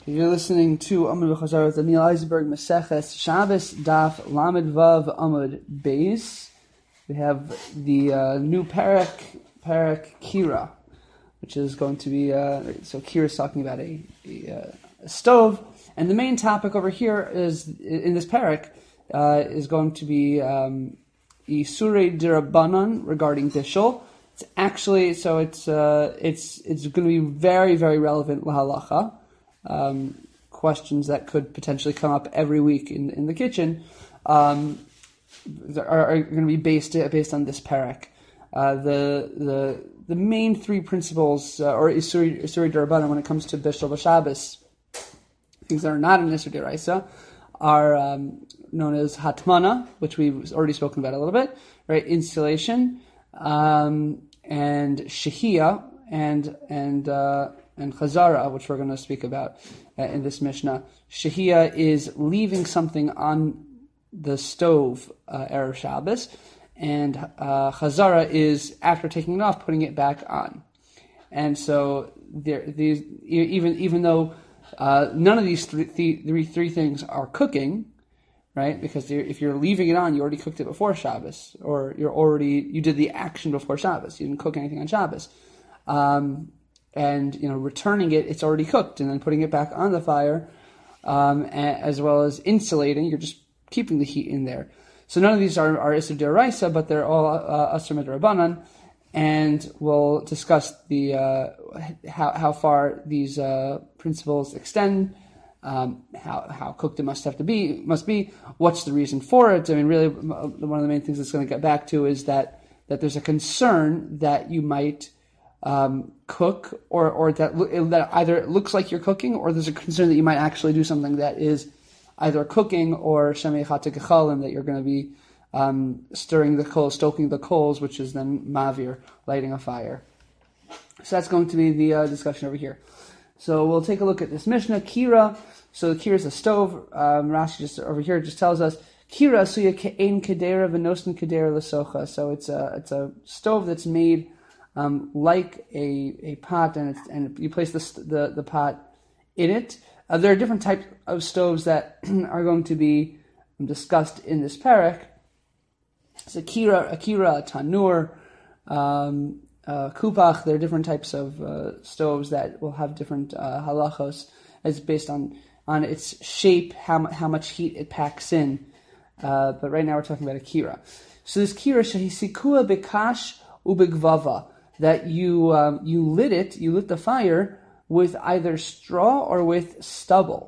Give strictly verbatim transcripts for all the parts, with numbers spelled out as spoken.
You're listening to Amud Chazar with Emil Eisenberg, Maseches Shabbos Daf Lamed Vav Amud Beis. We have the uh, new parak, parak Kira, which is going to be uh, so Kira is talking about a, a, a stove, and the main topic over here is in this parak uh, is going to be um, Isurei Dirabanan regarding Bishul. It's actually so it's uh, it's it's going to be very very relevant lahalacha. Um, questions that could potentially come up every week in in the kitchen um, are, are going to be based based on this parak. Uh, the the the main three principles, uh, or Isuri Isuri Darabanan, when it comes to Bishul B'Shabbos, things that are not in Isur Deraisa, are um, known as Hatmana, which we've already spoken about a little bit, right? Installation, um, and Shehiyah, and and uh, and Chazara, which we're going to speak about uh, in this Mishnah. Shehiyah is leaving something on the stove uh, Erev Shabbos, and uh, Chazara is, after taking it off, putting it back on. And so there, these even even though uh, none of these three, three, three things are cooking, right? Because if you're leaving it on, you already cooked it before Shabbos, or you're already you did the action before Shabbos. You didn't cook anything on Shabbos. Um, and you know, returning it, it's already cooked, and then putting it back on the fire, um, as well as insulating, you're just keeping the heat in there. So none of these are, are Isur D'Oraisa, but they're all uh, Asur Midrabanan, and we'll discuss the uh, how how far these uh, principles extend, um, how how cooked it must have to be must be. What's the reason for it? I mean, really, one of the main things it's going to get back to is that that there's a concern that you might Um, cook, or or that that either it looks like you're cooking, or there's a concern that you might actually do something that is either cooking or shemei chata gechalim, that you're going to be um, stirring the coals, stoking the coals, which is then mavir, lighting a fire. So that's going to be the uh, discussion over here. So we'll take a look at this Mishnah, Kira. So Kira is a stove. Um, Rashi just over here just tells us Kira suya ke'en kedera v'nosen kedera l'socha. So it's a it's a stove that's made Um, like a, a pot, and it's, and you place the, the the pot in it. Uh, there are different types of stoves that are going to be discussed in this parak. So akira, akira, tanur, um, uh, kupach. There are different types of uh, stoves that will have different uh, halachos, as based on on its shape, how how much heat it packs in. Uh, but right now we're talking about akira. So this kira shahisikua bekash ubegvava. That you um, you lit it, you lit the fire with either straw or with stubble.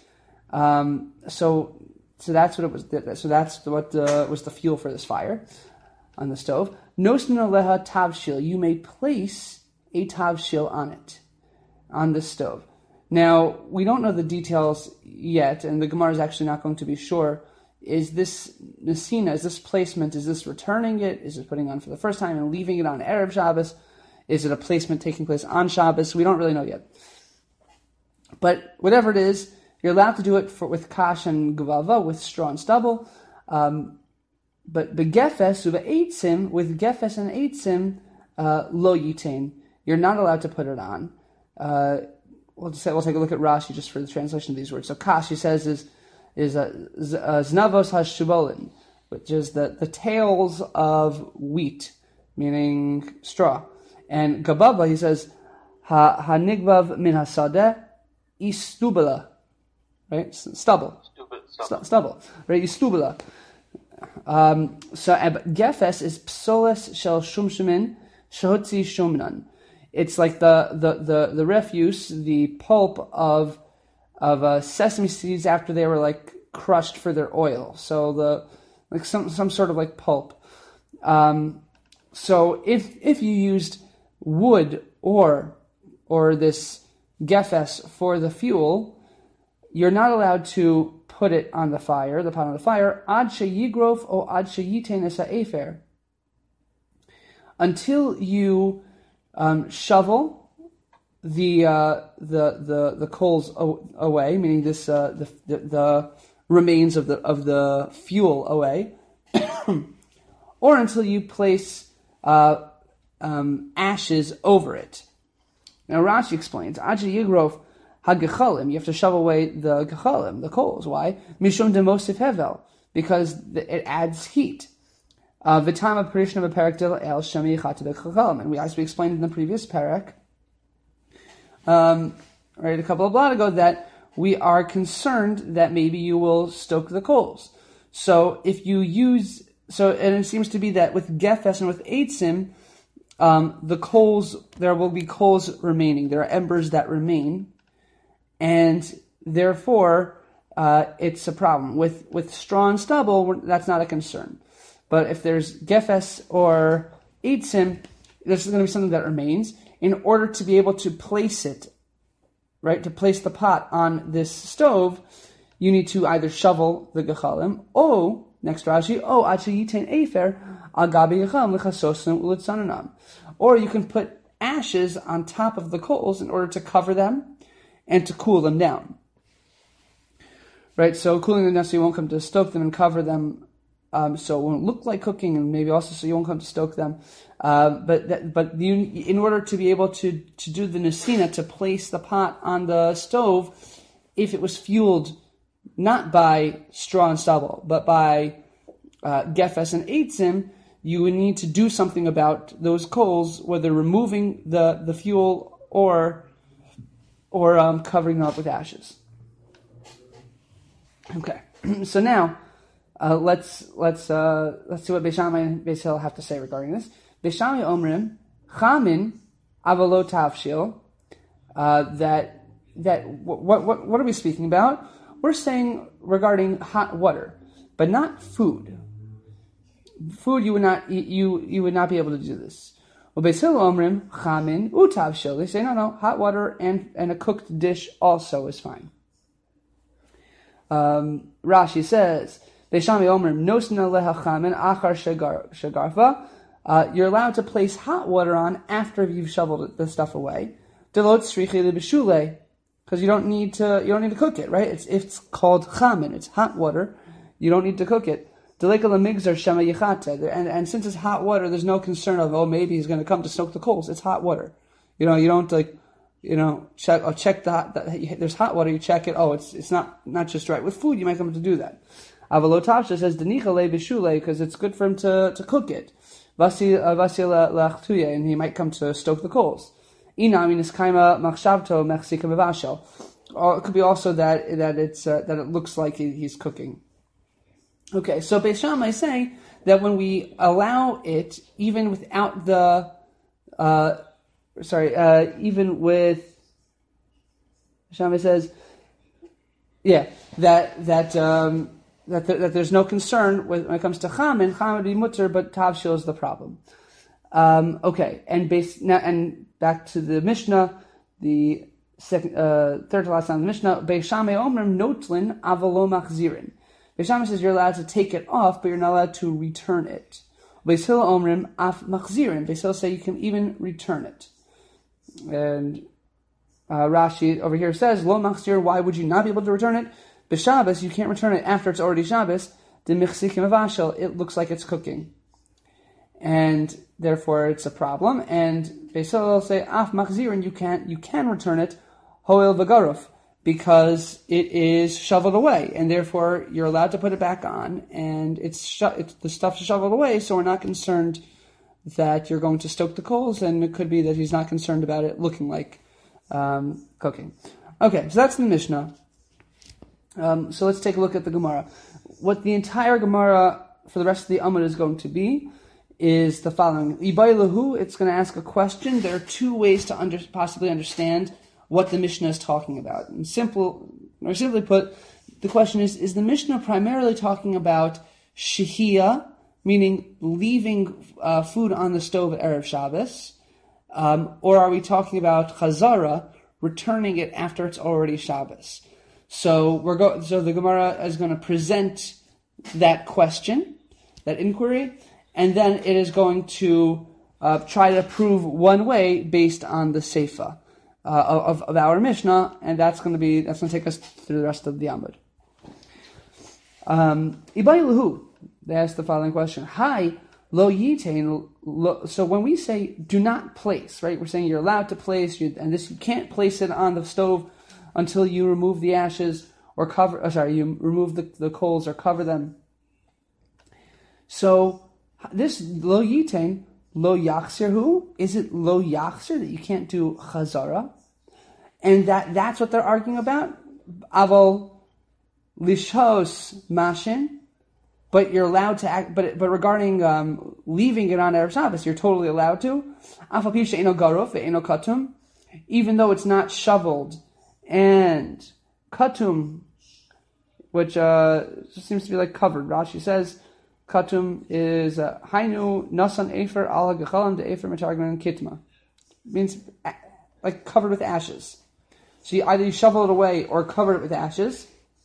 Um, so so that's what it was. So that's what uh, was the fuel for this fire on the stove. Nosna leha tavshil. You may place a tavshil on it, on the stove. Now we don't know the details yet, and the Gemara is actually not going to be sure. Is this Nesina, is this placement, is this returning it? Is it putting on for the first time and leaving it on Erev Shabbos? Is it a placement taking place on Shabbos? We don't really know yet. But whatever it is, you're allowed to do it for, with kash and gavava, with straw and stubble. Um, but begefes, uva eitzim, with gefes and eitzim, uh, lo yitain. You're not allowed to put it on. Uh, we'll, just say, we'll take a look at Rashi just for the translation of these words. So kash, he says, is is a, a znavos hashubolin, which is the, the tails of wheat, meaning straw. And gababa, he says, ha hanigbav min hasadeh istubala, right? Stubble, St- stubble, right? Istubala. Um, so gefes is psoles shel shumshimin shehotzi shumnan. It's like the, the, the, the refuse, the pulp of of uh, sesame seeds after they were like crushed for their oil. So the like some some sort of like pulp. Um, so if if you used wood or or this gefes for the fuel, you're not allowed to put it on the fire, the pot on the fire, ad sheyigrof o ad sheyiten es ha'efer, until you um, shovel the uh, the the the coals away, meaning this uh, the, the the remains of the of the fuel away, or until you place uh, um, ashes over it. Now Rashi explains, Aja Yigrof Hagechalim, you have to shovel away the gechalim, the coals. Why? Mishum demosif hevel, because it adds heat. Uh, Vitama parishna b'perek dil el shemi yichata gechalim, and we as we explained in the previous parak, um, right a couple of blot ago, that we are concerned that maybe you will stoke the coals. So if you use so, and it seems to be that with gefes and with eitzim, um, the coals there will be coals remaining. There are embers that remain. And therefore, uh, it's a problem. With with straw and stubble, that's not a concern. But if there's gefes or eitzim, this is going to be something that remains. In order to be able to place it, right, to place the pot on this stove, you need to either shovel the gechalim, or, next Rashi, oh, achayitain efer agabi gechalim lechasosim ulitzananam. Or you can put ashes on top of the coals in order to cover them and to cool them down. Right, so cooling them down so you won't come to stoke them and cover them, um, so it won't look like cooking, and maybe also so you won't come to stoke them. Uh, but that, but you, in order to be able to, to do the nesina, to place the pot on the stove, if it was fueled not by straw and stubble, but by uh, gefes and eitzim, you would need to do something about those coals, whether removing the, the fuel or or um, covering them up with ashes. Okay, so now uh, let's let's uh, let's see what Beis Shammai and Beis Hillel have to say regarding this. Beis Shammai omrim chamin avalo tavshil. That that what what what are we speaking about? We're saying regarding hot water, but not food. Food you would not you you would not be able to do this. Well, Beis Hillel omrim chamin utavshil. They say no no hot water and and a cooked dish also is fine. Um, Rashi says, Beis Shammai omrim nosna leha chamin achar shagarfa. Uh, you're allowed to place hot water on after you've shoveled the stuff away. Delot tzrichi lebishule, because you don't need to you don't need to cook it, right? It's it's called chamin. It's hot water. You don't need to cook it. Deleka lemigzar shema yichata. And and since it's hot water, there's no concern of oh maybe he's going to come to soak the coals. It's hot water. You know you don't like. You know, check. Oh, check the, hot, the. There's hot water. You check it. Oh, it's it's not not just right with food. You might come to do that. Avalotavsha says denicha le bishule because it's good for him to, to cook it. Vasi vasi lachtuye, and he might come to stoke the coals. Ina minis kaima machshavto mechsika bevashel. Or it could be also that that it's uh, that it looks like he, he's cooking. Okay, so Beis Shammai say that when we allow it, even without the. Uh, Sorry, uh, even with Shammai says, yeah, that that um, that th- that there's no concern with, when it comes to chamin. Chamin would be mutter, but tavshil is the problem. Um, okay, and base now and back to the Mishnah, the second, uh, third to last line of the Mishnah. Beis Shammai omrim notlin avalo machzirin. Beis Shammai says you're allowed to take it off, but you're not allowed to return it. Beis Hillel omrim af machzirin. Beis Hillel say you can even return it. And uh, Rashi over here says, Lo machzir, why would you not be able to return it? B'Shabbos, you can't return it after it's already Shabbos. The michsikim avashel, it looks like it's cooking. And therefore it's a problem. And Beis Hillel will say, Af machzir, and you can't, you can return it, hoel v'garuf, because it is shoveled away. And therefore you're allowed to put it back on, and it's, sho- it's the stuff's shoveled away, so we're not concerned that you're going to stoke the coals, and it could be that he's not concerned about it looking like um, cooking. Okay, so that's the Mishnah. Um, so let's take a look at the Gemara. What the entire Gemara for the rest of the Amud is going to be is the following. Ibai lahu, it's going to ask a question. There are two ways to under, possibly understand what the Mishnah is talking about. And simple, or simply put, the question is, is the Mishnah primarily talking about shehiyah, meaning leaving uh, food on the stove at Erev Shabbos, um, or are we talking about chazara, returning it after it's already Shabbos? So we're go- So the Gemara is going to present that question, that inquiry, and then it is going to uh, try to prove one way based on the Seifa uh, of, of our Mishnah, and that's going to be that's going to take us through the rest of the Amud. Um, Ibai lahu. They ask the following question. Hi, lo yitain. Lo, so when we say do not place, right, we're saying you're allowed to place, you, and this you can't place it on the stove until you remove the ashes or cover, oh, sorry, you remove the, the coals or cover them. So this lo yitain, lo yachsir hu, is it lo yachsir that you can't do chazara? And that, that's what they're arguing about. Aval lishos mashin, but you're allowed to act, but but regarding um, leaving it on Erev Shabbos, you're totally allowed to. Afal pi she'eino garuf ve'eino katum, even though it's not shoveled, and katum, which uh, seems to be like covered. Rashi says katum is hainu nasan efer ala gechalam de efer metargman kitma, means like covered with ashes. So you either you shovel it away or cover it with ashes.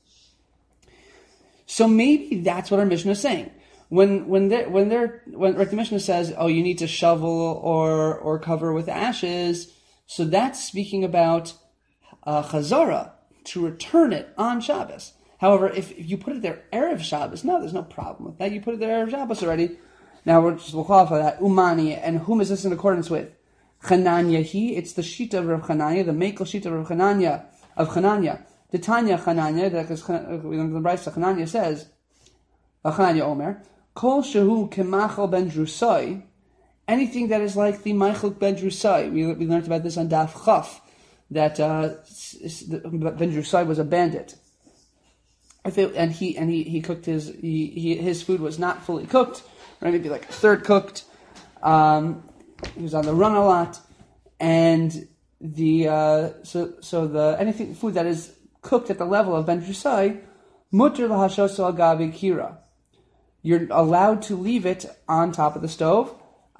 So maybe that's what our Mishnah is saying. When when they when they're when like the Mishnah says, oh, you need to shovel or or cover with ashes, so that's speaking about uh, chazara, to return it on Shabbos. However, if, if you put it there Erev Shabbos, no, there's no problem with that. You put it there Erev Shabbos already. Now we're just we'll qualify that umani, and whom is this in accordance with? Chananya he. It's the shita of Rav Chananya, the Mekel shita of Rav Chananya of Chananya. The Tanya Chananya, because we learned the Brayso, Chananya says, Chananya Omer, Kol shehu kemachal ben drusai, anything that is like the Machal ben drusai. We we learned about this on Daf Chaf, that uh, ben drusai was a bandit. If it, and he and he, he cooked his he, he, his food was not fully cooked, or maybe like a third cooked. Um, he was on the run a lot, and the uh, so so the anything food that is cooked at the level of ben drusai, mutter lahashoso agabi kira. You're allowed to leave it on top of the stove,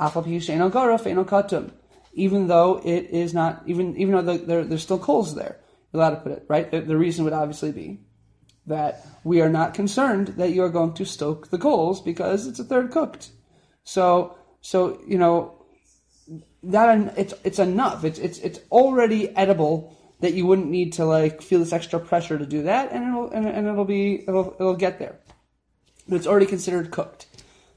even though it is not, even even though the, there, there's still coals there. You're allowed to put it, right? The, the reason would obviously be that we are not concerned that you are going to stoke the coals because it's a third cooked. So, so you know, that it's it's enough. It's it's it's already edible that you wouldn't need to like feel this extra pressure to do that, and it'll and, and it'll be it'll it'll get there. But it's already considered cooked.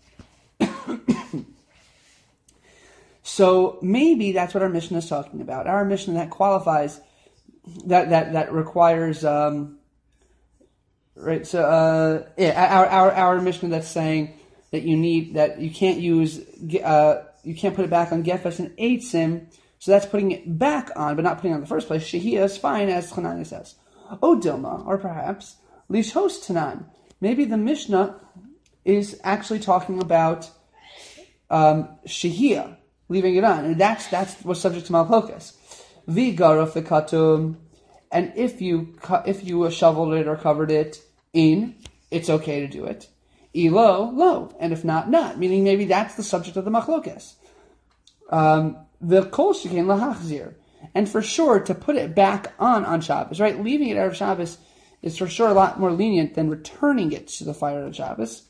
So maybe that's what our Mishnah is talking about. Our Mishnah that qualifies, that that that requires, um, right? So uh, yeah, our our our Mishnah that's saying that you need that you can't use uh, you can't put it back on gefes and eitzim. So that's putting it back on, but not putting it on in the first place. Shehiyah is fine, as Chananya says. O Dilma, or perhaps lishos tanan. Maybe the Mishnah is actually talking about um, shehiyah, leaving it on, and that's that's what's subject to malchokas. V'garaf v'katum, and if you if you shoveled it or covered it in, it's okay to do it. Elo, lo, and if not, not. Meaning maybe that's the subject of the machlokas. Um, the kol shekain lahachzir, and for sure to put it back on on Shabbos, right? Leaving it Erev Shabbos is for sure a lot more lenient than returning it to the fire on Shabbos.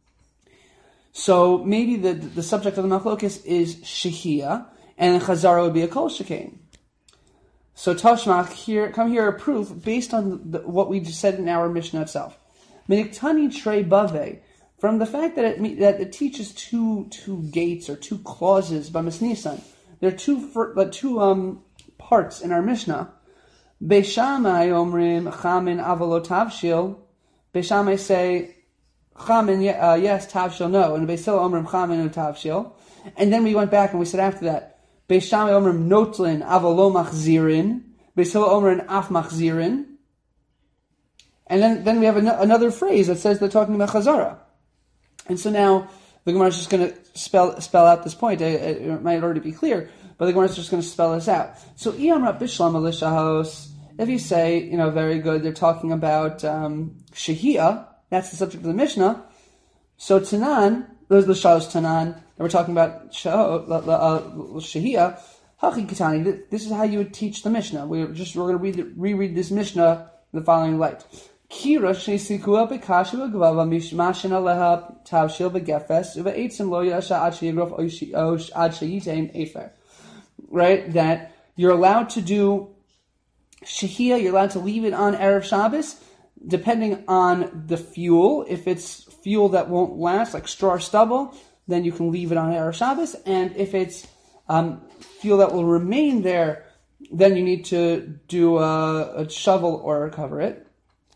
So maybe the the subject of the machlokas is shehiyah, and chazara would be a kol shekain. So Tashmach, here, come here a proof based on the, what we just said in our Mishnah itself. Miniktani trei bave, from the fact that it that it teaches two two gates or two clauses by Misnisan. There are two for, two um parts in our Mishnah. Beishamai omrim chamin avalo tavshil. Beishamai say chamin uh, yes, tavshil no, and Beis Hillel omrim chamin and tavshil. And then we went back and we said after that, Beishamai omrim notlin avalo machzirin. Beis Hillel omrim af machzirin. And then, then we have an, another phrase that says they're talking about chazara. And so now the Gemara is just going to spell spell out this point. It, it might already be clear, but the Gemara is just going to spell this out. So Iyam Bishlam Alishahos, if you say, you know, very good, they're talking about um, Shehiyah, that's the subject of the Mishnah. So Tanan, there's the Shahos Tanan, and we're talking about Shehiyah. Hachi Kitani, this is how you would teach the Mishnah. We're just we're going to read reread this Mishnah in the following light. Kira shesikua bekashu agvava mishmashin aleha tavshil begefes uva eitzim lo yasha ad sheyigrof osh ad sheyitain efer. Right, that you're allowed to do shehiyah, you're allowed to leave it on Erev Shabbos, depending on the fuel. If it's fuel that won't last, like straw or stubble, then you can leave it on Erev Shabbos. And if it's um, fuel that will remain there then you need to do a, a shovel or cover it.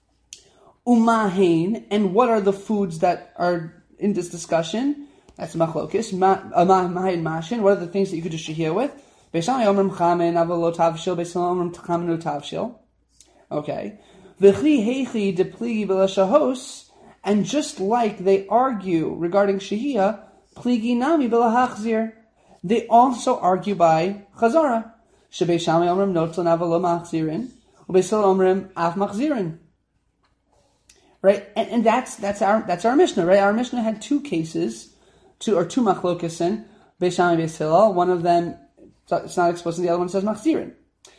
Umahain, and what are the foods that are in this discussion? That's machlokis. Mahain mashin. What are the things that you could do shehiyah with? Beishamai omrim chamen avalo tavshil. Beishamai omrim chamen tavshil. Okay. V'chli heichi depligi b'lashahos, and just like they argue regarding shehiyah, pligi nami b'lahachzir, they also argue by chazara. Shebeishamai omrim notlan avalo machzirin, ubeisel omrim af machzirin. Right, and, and that's that's our that's our Mishnah, right? Our Mishnah had two cases, two or two machlokasin, Beishamai Beis Hillel. One of them, it's not explicit. The other one says machzirin.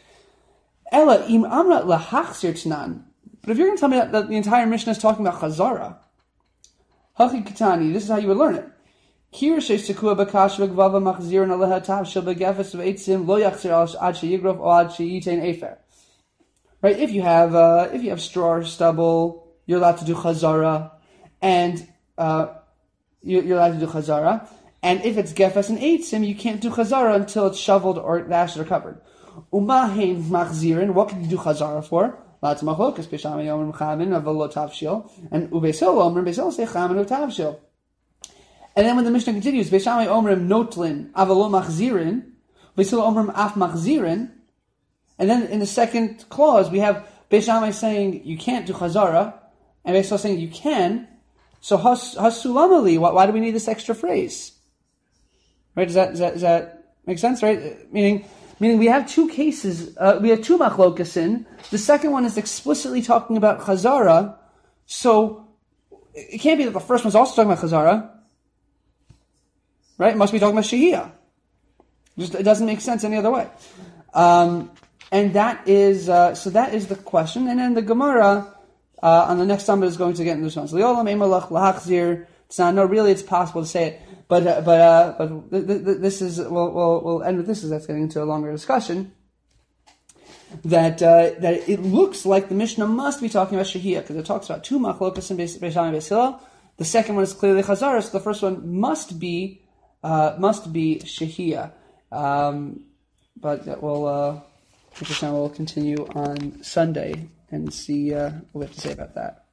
Ella im amra lahachzir tnan. But if you're going to tell me that, that the entire Mishnah is talking about chazara, hachi kitani, this is how you would learn it. Kir sheishtekua b'kash v'gvava machzirin aleha tav shel begefes v'eitzim lo yachzir ad sheyigrov o ad sheyitain efer. Right, if you have uh, if you have straw or stubble, you're allowed to do chazara, and uh, you're allowed to do chazara. And if it's gefes and eitzim, you can't do chazara until it's shoveled or the ashes are covered. Umahein machzirin, what can you do chazara for? Lots of machlokas, Beishamai omrim chamin avalo tavshil, and ubeisel omrim beisel say chamin tavshil. And then when the Mishnah continues, Beishamai omrim notlin avalo machzirin, beisel omrim af machzirin, and then in the second clause we have Beishamai saying you can't do chazara, and Beisel saying you can. So has hasulamali, why, why do we need this extra phrase? Right? Does that does that, does that make sense? Right? Meaning. Meaning we have two cases, uh, we have two machlokasin. The second one is explicitly talking about chazara, so it can't be that the first one's also talking about chazara. Right? It must be talking about shehiyah. Just, it doesn't make sense any other way. Um, and that is, uh, so that is the question. And then the Gemara, uh, on the next summit is going to get into this one. So, no, really it's possible to say it. But uh, but uh, but th- th- this is we'll, we'll we'll end with this. Is that's getting into a longer discussion. That uh, that it looks like the Mishnah must be talking about shehiyah because it talks about two machlokas in Beishamai Beis Hillel. The second one is clearly chazara. So the first one must be uh, must be shehiyah. Um, but we'll uh, we'll continue on Sunday and see uh, what we have to say about that.